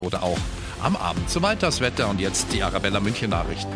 Oder auch am Abend. Soweit das Wetter und jetzt die Arabella München Nachrichten.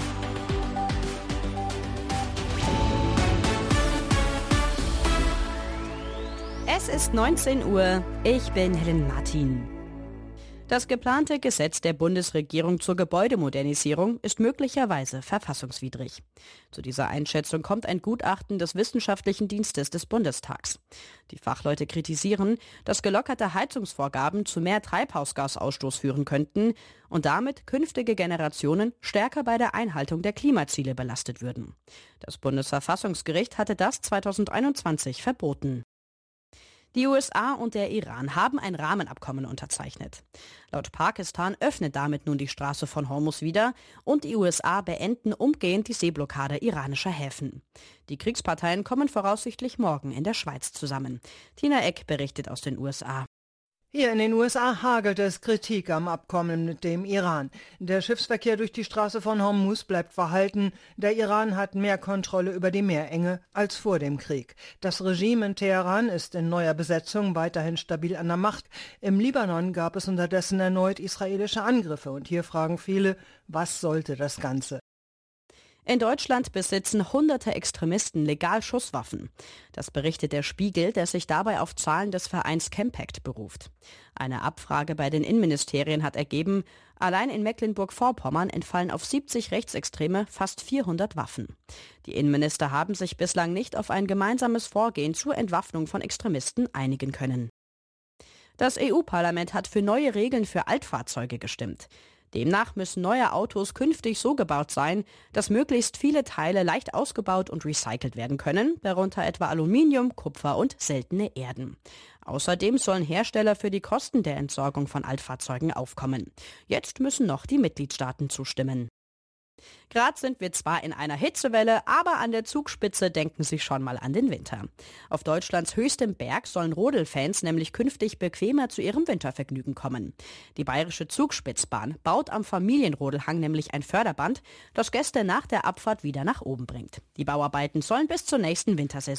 Es ist 19 Uhr. Ich bin Helen Martin. Das geplante Gesetz der Bundesregierung zur Gebäudemodernisierung ist möglicherweise verfassungswidrig. Zu dieser Einschätzung kommt ein Gutachten des Wissenschaftlichen Dienstes des Bundestags. Die Fachleute kritisieren, dass gelockerte Heizungsvorgaben zu mehr Treibhausgasausstoß führen könnten und damit künftige Generationen stärker bei der Einhaltung der Klimaziele belastet würden. Das Bundesverfassungsgericht hatte das 2021 verboten. Die USA und der Iran haben ein Rahmenabkommen unterzeichnet. Laut Pakistan öffnet damit nun die Straße von Hormuz wieder und die USA beenden umgehend die Seeblockade iranischer Häfen. Die Kriegsparteien kommen voraussichtlich morgen in der Schweiz zusammen. Tina Eck berichtet aus den USA. Hier in den USA hagelt es Kritik am Abkommen mit dem Iran. Der Schiffsverkehr durch die Straße von Hormuz bleibt verhalten. Der Iran hat mehr Kontrolle über die Meerenge als vor dem Krieg. Das Regime in Teheran ist in neuer Besetzung weiterhin stabil an der Macht. Im Libanon gab es unterdessen erneut israelische Angriffe. Und hier fragen viele, was sollte das Ganze? In Deutschland besitzen hunderte Extremisten legal Schusswaffen. Das berichtet der Spiegel, der sich dabei auf Zahlen des Vereins Campact beruft. Eine Abfrage bei den Innenministerien hat ergeben, allein in Mecklenburg-Vorpommern entfallen auf 70 Rechtsextreme fast 400 Waffen. Die Innenminister haben sich bislang nicht auf ein gemeinsames Vorgehen zur Entwaffnung von Extremisten einigen können. Das EU-Parlament hat für neue Regeln für Altfahrzeuge gestimmt. Demnach müssen neue Autos künftig so gebaut sein, dass möglichst viele Teile leicht ausgebaut und recycelt werden können, darunter etwa Aluminium, Kupfer und seltene Erden. Außerdem sollen Hersteller für die Kosten der Entsorgung von Altfahrzeugen aufkommen. Jetzt müssen noch die Mitgliedstaaten zustimmen. Gerade sind wir zwar in einer Hitzewelle, aber an der Zugspitze denken Sie schon mal an den Winter. Auf Deutschlands höchstem Berg sollen Rodelfans nämlich künftig bequemer zu ihrem Wintervergnügen kommen. Die Bayerische Zugspitzbahn baut am Familienrodelhang nämlich ein Förderband, das Gäste nach der Abfahrt wieder nach oben bringt. Die Bauarbeiten sollen bis zur nächsten Wintersaison